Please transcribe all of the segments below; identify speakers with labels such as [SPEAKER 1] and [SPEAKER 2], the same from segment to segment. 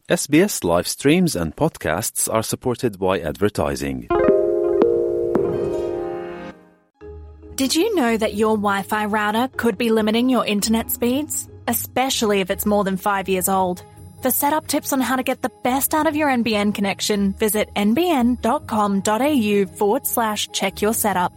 [SPEAKER 1] SBS live streams and podcasts are supported by advertising.
[SPEAKER 2] Did you know that your Wi-Fi router could be limiting your internet speeds, especially if it's more than 5 years old? For setup tips on how to get the best out of your NBN connection, visit nbn.com.au/check your setup.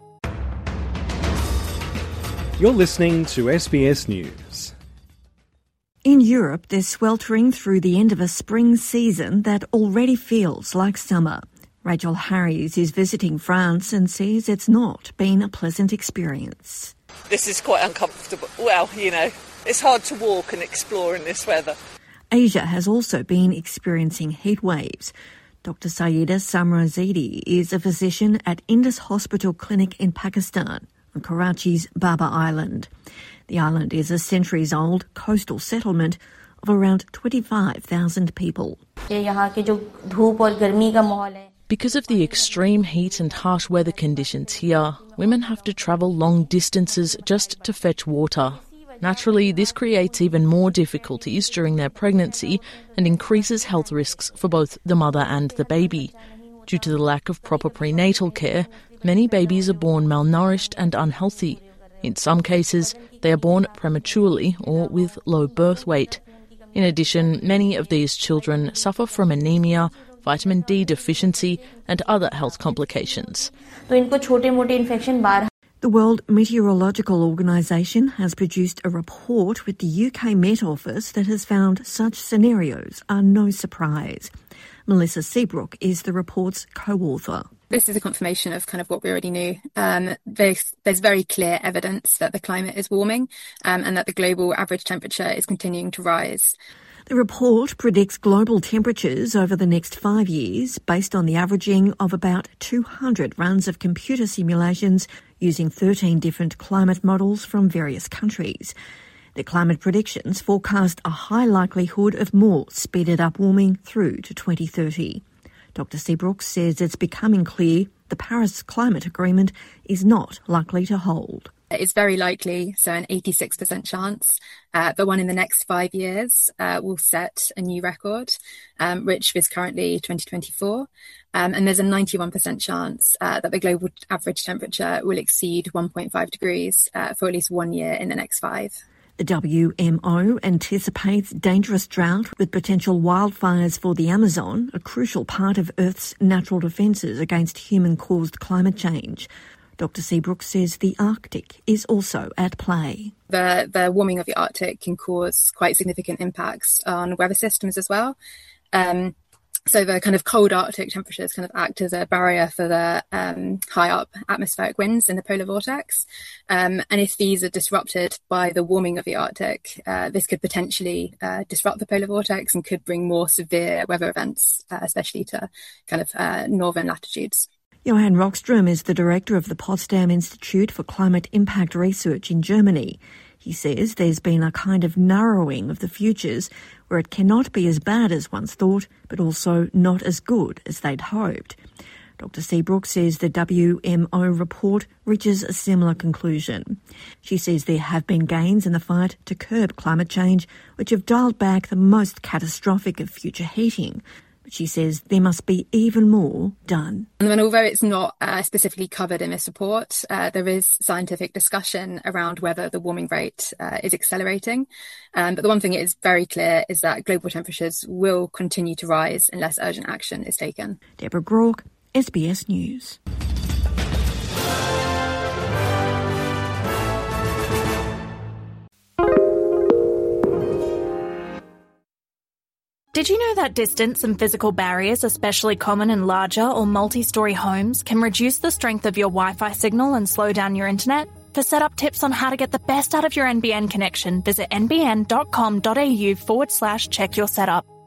[SPEAKER 3] You're listening to SBS News.
[SPEAKER 4] In Europe, they're sweltering through the end of a spring season that already feels like summer. Rachel Harries is visiting France and says it's not been a pleasant experience.
[SPEAKER 5] This is quite uncomfortable. Well, it's hard to walk and explore in this weather.
[SPEAKER 4] Asia has also been experiencing heat waves. Dr. Sayeeda Samrazidi is a physician at Indus Hospital Clinic in Pakistan on Karachi's Baba Island. The island is a centuries-old coastal settlement of around 25,000 people.
[SPEAKER 6] Because of the extreme heat and harsh weather conditions here, women have to travel long distances just to fetch water. Naturally, this creates even more difficulties during their pregnancy and increases health risks for both the mother and the baby. Due to the lack of proper prenatal care, many babies are born malnourished and unhealthy. In some cases, they are born prematurely or with low birth weight. In addition, many of these children suffer from anemia, vitamin D deficiency and other health complications.
[SPEAKER 4] The World Meteorological Organisation has produced a report with the UK Met Office that has found such scenarios are no surprise. Melissa Seabrook is the report's co-author.
[SPEAKER 7] This is a confirmation of kind of what we already knew. There's very clear evidence that the climate is warming and that the global average temperature is continuing to rise.
[SPEAKER 4] The report predicts global temperatures over the next 5 years based on the averaging of about 200 runs of computer simulations using 13 different climate models from various countries. The climate predictions forecast a high likelihood of more speeded up warming through to 2030. Dr. Seabrook says it's becoming clear the Paris Climate Agreement is not likely to hold.
[SPEAKER 7] It's very likely, so an 86% chance, that one in the next 5 years will set a new record, which is currently 2024. And there's a 91% chance that the global average temperature will exceed 1.5 degrees for at least 1 year in the next 5.
[SPEAKER 4] The WMO anticipates dangerous drought with potential wildfires for the Amazon, a crucial part of Earth's natural defences against human-caused climate change. Dr. Seabrook says the Arctic is also at play.
[SPEAKER 7] The warming of the Arctic can cause quite significant impacts on weather systems as well. So the kind of cold Arctic temperatures kind of act as a barrier for the high up atmospheric winds in the polar vortex. And if these are disrupted by the warming of the Arctic, this could potentially disrupt the polar vortex and could bring more severe weather events, especially to kind of northern latitudes.
[SPEAKER 4] Johann Rockström is the director of the Potsdam Institute for Climate Impact Research in Germany. He says there's been a kind of narrowing of the futures where it cannot be as bad as once thought, but also not as good as they'd hoped. Dr. Seabrook says the WMO report reaches a similar conclusion. She says there have been gains in the fight to curb climate change, which have dialed back the most catastrophic of future heating. But she says there must be even more done.
[SPEAKER 7] And although it's not specifically covered in this report, there is scientific discussion around whether the warming rate is accelerating. But the one thing that is very clear is that global temperatures will continue to rise unless urgent action is taken.
[SPEAKER 4] Deborah Groark, SBS News.
[SPEAKER 2] Did you know that distance and physical barriers, especially common in larger or multi-storey homes, can reduce the strength of your Wi-Fi signal and slow down your internet? For setup tips on how to get the best out of your NBN connection, visit nbn.com.au/check your setup.